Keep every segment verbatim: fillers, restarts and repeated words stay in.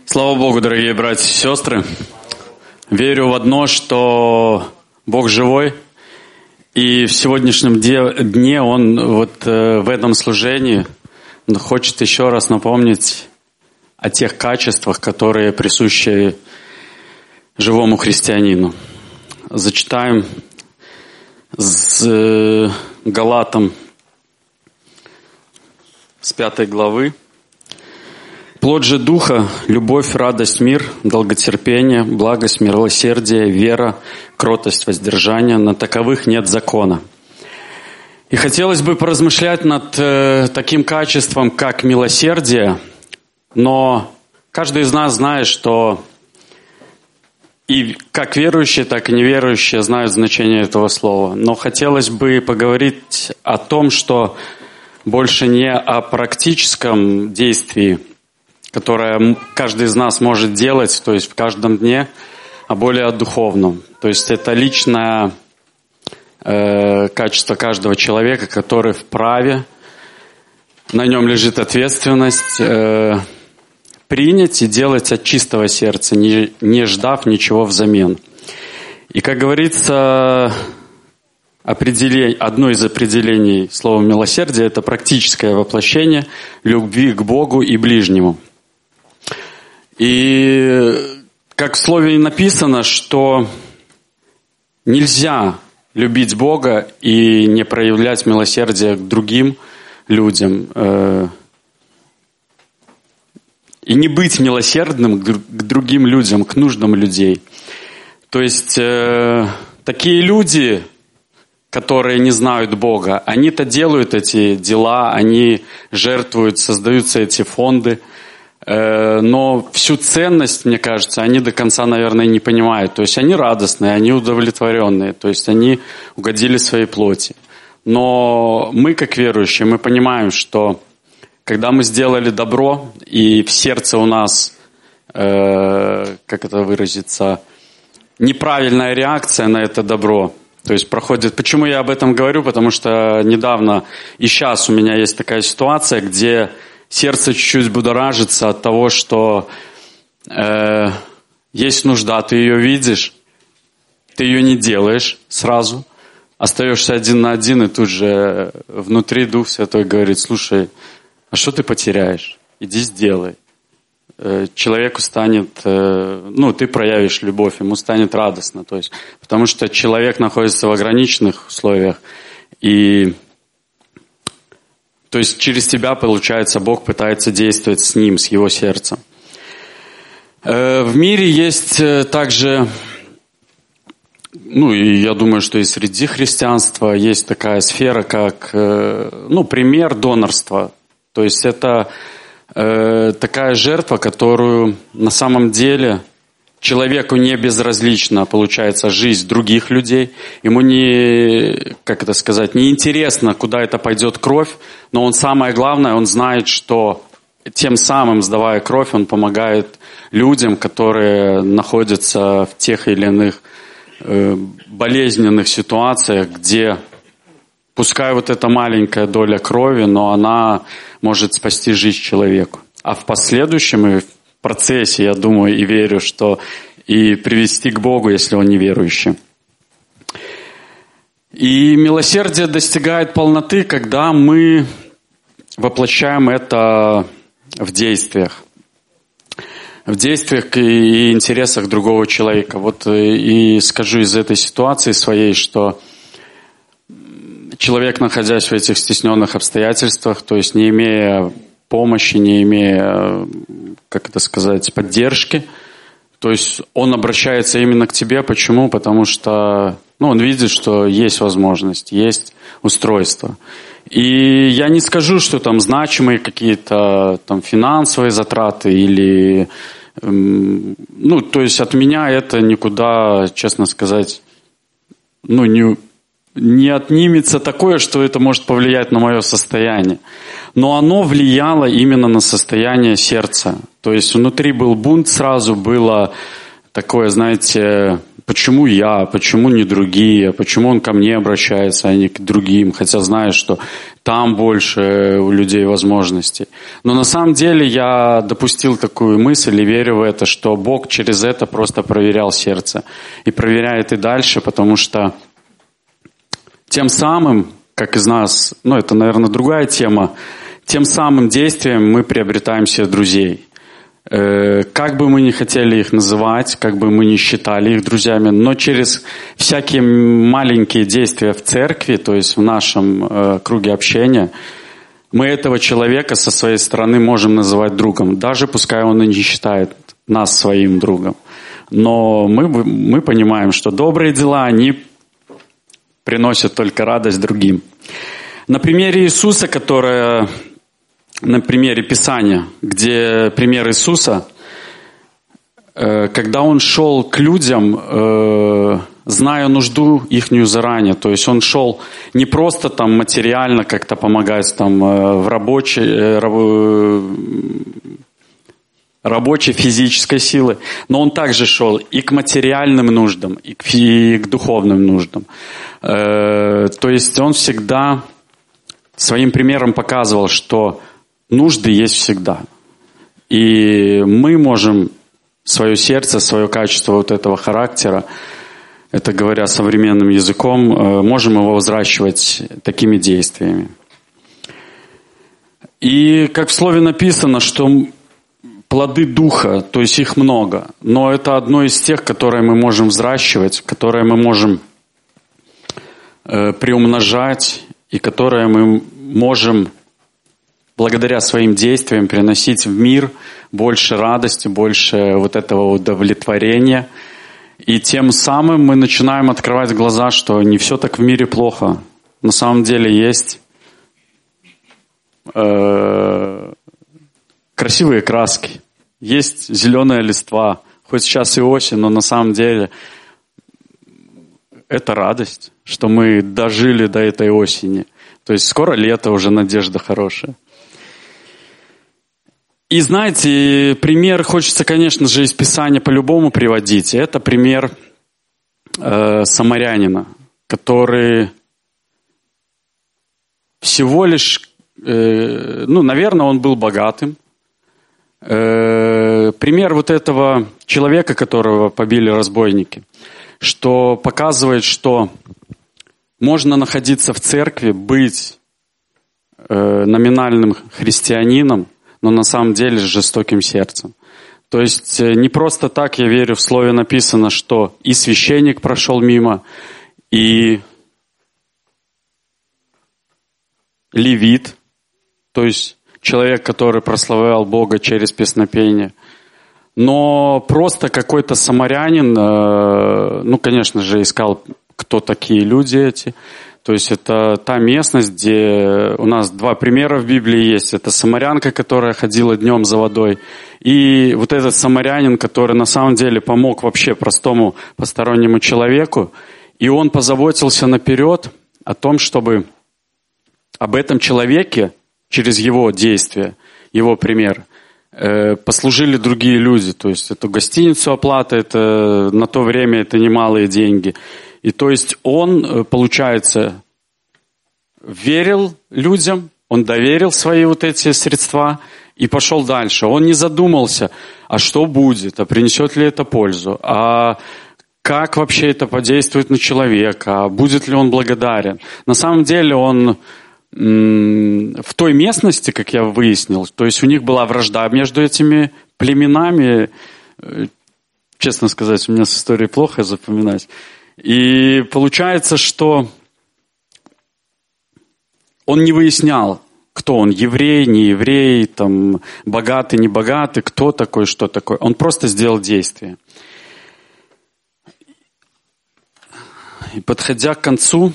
Слава Богу, дорогие братья и сестры. Верю в одно, что Бог живой, и в сегодняшнем дне Он вот в этом служении хочет еще раз напомнить о тех качествах, которые присущи живому христианину. Зачитаем с Галатам с пятой главы. Плод же Духа – любовь, радость, мир, долготерпение, благость, милосердие, вера, кротость, воздержание. На таковых нет закона. И хотелось бы поразмышлять над э, таким качеством, как милосердие, но каждый из нас знает, что и как верующие, так и неверующие знают значение этого слова. Но хотелось бы поговорить о том, что больше не о практическом действии, которое каждый из нас может делать, то есть в каждом дне, а более о духовном. То есть это личное э, качество каждого человека, который вправе, на нем лежит ответственность, э, принять и делать от чистого сердца, не, не ждав ничего взамен. И, как говорится, определение, одно из определений слова «милосердие» — это практическое воплощение любви к Богу и ближнему. И как в слове написано, что нельзя любить Бога и не проявлять милосердие к другим людям, э, и не быть милосердным к другим людям, к нуждам людей. То есть э, такие люди, которые не знают Бога, они-то делают эти дела, они жертвуют, создаются эти фонды, но всю ценность, мне кажется, они до конца, наверное, не понимают. То есть они радостные, они удовлетворенные, то есть они угодили своей плоти. Но мы, как верующие, мы понимаем, что когда мы сделали добро, и в сердце у нас, э, как это выразиться, неправильная реакция на это добро, то есть проходит... Почему я об этом говорю? Потому что недавно и сейчас у меня есть такая ситуация, где сердце чуть-чуть будоражится от того, что э, есть нужда, ты ее видишь, ты ее не делаешь сразу, остаешься один на один, и тут же внутри Дух Святой говорит: слушай, а что ты потеряешь? Иди сделай. Э, человеку станет, э, ну, ты проявишь любовь, ему станет радостно, то есть, потому что человек находится в ограниченных условиях, и то есть через тебя, получается, Бог пытается действовать с ним, с его сердцем. В мире есть также, ну и я думаю, что и среди христианства есть такая сфера, как, ну, пример донорства. То есть это такая жертва, которую на самом деле человеку не безразлична, получается, жизнь других людей. Ему не, как это сказать, не интересно, куда это пойдет кровь, но он, самое главное, он знает, что тем самым, сдавая кровь, он помогает людям, которые находятся в тех или иных э, болезненных ситуациях, где пускай вот эта маленькая доля крови, но она может спасти жизнь человеку. А в последующем и в процессе, я думаю и верю, что и привести к Богу, если он неверующий. И милосердие достигает полноты, когда мы воплощаем это в действиях. В действиях и интересах другого человека. Вот и скажу из этой ситуации своей, что человек, находясь в этих стесненных обстоятельствах, то есть не имея помощи, не имея, как это сказать, поддержки, то есть он обращается именно к тебе. Почему? Потому что, ну, он видит, что есть возможность, есть устройство. И я не скажу, что там значимые какие-то там финансовые затраты или, эм, ну, то есть от меня это никуда, честно сказать, ну, не, не отнимется такое, что это может повлиять на мое состояние. Но оно влияло именно на состояние сердца. То есть внутри был бунт сразу, было такое, знаете, почему я, почему не другие, почему он ко мне обращается, а не к другим, хотя знаю, что там больше у людей возможностей. Но на самом деле я допустил такую мысль и верю в это, что Бог через это просто проверял сердце. И проверяет и дальше, потому что тем самым, как из нас, ну это, наверное, другая тема, тем самым действием мы приобретаем себе друзей. Как бы мы ни хотели их называть, как бы мы ни считали их друзьями, но через всякие маленькие действия в церкви, то есть в нашем круге общения, мы этого человека со своей стороны можем называть другом, даже пускай он и не считает нас своим другом. Но мы, мы понимаем, что добрые дела, они приносят только радость другим. На примере Иисуса, которое... На примере Писания, где пример Иисуса, когда Он шел к людям, зная нужду ихнюю заранее, то есть Он шел не просто там материально как-то помогать там в рабочей, рабочей физической силы, но Он также шел и к материальным нуждам, и к, и к духовным нуждам. То есть Он всегда своим примером показывал, что нужды есть всегда. И мы можем свое сердце, свое качество вот этого характера, это говоря современным языком, можем его взращивать такими действиями. И как в слове написано, что плоды духа, то есть их много, но это одно из тех, которые мы можем взращивать, которые мы можем приумножать и которые мы можем благодаря своим действиям приносить в мир больше радости, больше вот этого удовлетворения. И тем самым мы начинаем открывать глаза, что не все так в мире плохо. На самом деле есть э, красивые краски, есть зеленая листва. Хоть сейчас и осень, но на самом деле это радость, что мы дожили до этой осени. То есть скоро лето, уже надежда хорошая. И знаете, пример хочется, конечно же, из Писания по-любому приводить. Это пример э, самарянина, который всего лишь, э, ну, наверное, он был богатым. Э, пример вот этого человека, которого побили разбойники, что показывает, что можно находиться в церкви, быть э, номинальным христианином, но на самом деле с жестоким сердцем. То есть не просто так, я верю, в слове написано, что и священник прошел мимо, и левит, то есть человек, который прославлял Бога через песнопение. Но просто какой-то самарянин, ну, конечно же, искал, кто такие люди эти. То есть это та местность, где у нас два примера в Библии есть. Это самарянка, которая ходила днем за водой. И вот этот самарянин, который на самом деле помог вообще простому постороннему человеку. И он позаботился наперед о том, чтобы об этом человеке через его действия, его пример, послужили другие люди. То есть эту гостиницу оплата, это на то время это немалые деньги. И то есть он, получается, верил людям, он доверил свои вот эти средства и пошел дальше. Он не задумался, а что будет, а принесет ли это пользу, а как вообще это подействует на человека, а будет ли он благодарен. На самом деле он м- в той местности, как я выяснил, то есть у них была вражда между этими племенами. Честно сказать, у меня с историей плохо запоминать. И получается, что он не выяснял, кто он, еврей, не еврей, там, богатый, не богатый, кто такой, что такое. Он просто сделал действие. И подходя к концу,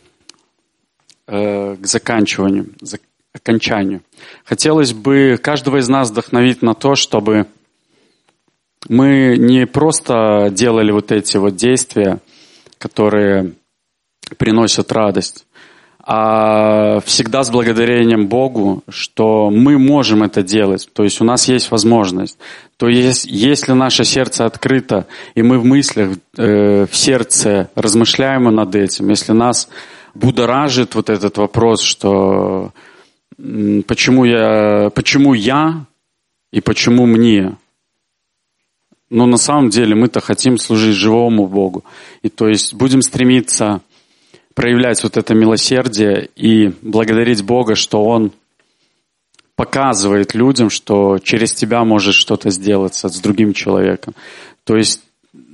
э, к заканчиванию, к окончанию, хотелось бы каждого из нас вдохновить на то, чтобы мы не просто делали вот эти вот действия, которые приносят радость, а всегда с благодарением Богу, что мы можем это делать, то есть у нас есть возможность. То есть если наше сердце открыто, и мы в мыслях, э, в сердце размышляем над этим, если нас будоражит вот этот вопрос, что почему я, почему я и почему мне. Но на самом деле мы-то хотим служить живому Богу. И то есть будем стремиться проявлять вот это милосердие и благодарить Бога, что Он показывает людям, что через тебя может что-то сделаться с другим человеком. То есть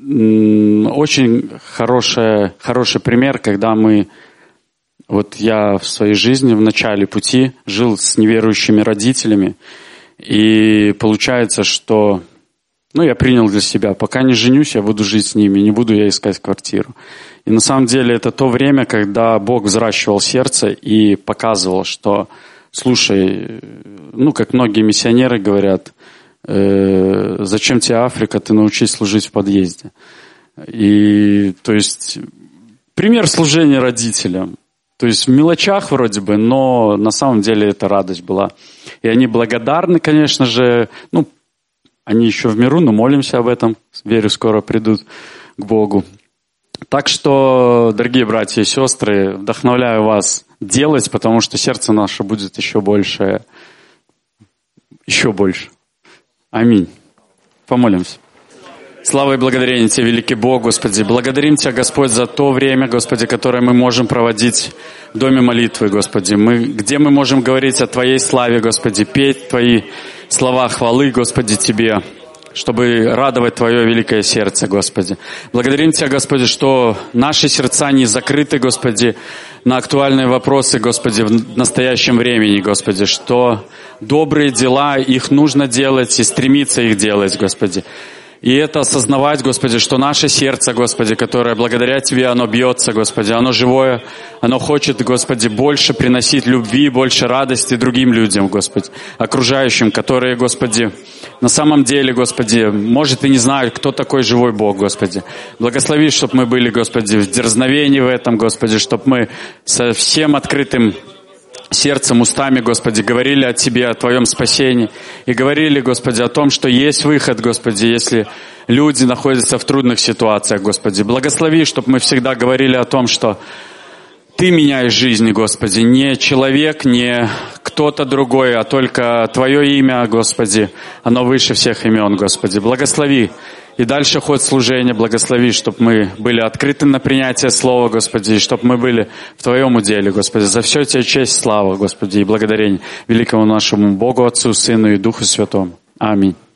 очень хороший, хороший пример, когда мы, вот я в своей жизни в начале пути жил с неверующими родителями, и получается, что ну, я принял для себя, пока не женюсь, я буду жить с ними, не буду я искать квартиру. И на самом деле это то время, когда Бог взращивал сердце и показывал, что, слушай, ну, как многие миссионеры говорят, э, зачем тебе Африка, ты научись служить в подъезде. И, то есть, пример служения родителям. То есть в мелочах вроде бы, но на самом деле это радость была. И они благодарны, конечно же, ну, они еще в миру, но молимся об этом. Верю, скоро придут к Богу. Так что, дорогие братья и сестры, вдохновляю вас делать, потому что сердце наше будет еще больше. Еще больше. Аминь. Помолимся. Слава и благодарение Тебе, великий Бог, Господи. Благодарим Тебя, Господь, за то время, Господи, которое мы можем проводить в доме молитвы, Господи. Мы, где мы можем говорить о Твоей славе, Господи, петь Твои слова хвалы, Господи, Тебе, чтобы радовать Твое великое сердце, Господи. Благодарим Тебя, Господи, что наши сердца не закрыты, Господи, на актуальные вопросы, Господи, в настоящем времени, Господи, что добрые дела, их нужно делать и стремиться их делать, Господи. И это осознавать, Господи, что наше сердце, Господи, которое благодаря Тебе, оно бьется, Господи, оно живое, оно хочет, Господи, больше приносить любви, больше радости другим людям, Господи, окружающим, которые, Господи, на самом деле, Господи, может и не знают, кто такой живой Бог, Господи. Благослови, чтобы мы были, Господи, в дерзновении в этом, Господи, чтобы мы со всем открытым сердцем, устами, Господи, говорили о Тебе, о Твоем спасении. И говорили, Господи, о том, что есть выход, Господи, если люди находятся в трудных ситуациях, Господи. Благослови, чтобы мы всегда говорили о том, что Ты меняешь жизни, Господи. Не человек, не кто-то другой, а только Твое имя, Господи. Оно выше всех имен, Господи. Благослови. И дальше ход служения благослови, чтобы мы были открыты на принятие Слова, Господи, и чтобы мы были в Твоем уделе, Господи. За все Тебе честь, слава, Господи, и благодарение великому нашему Богу, Отцу, Сыну и Духу Святому. Аминь.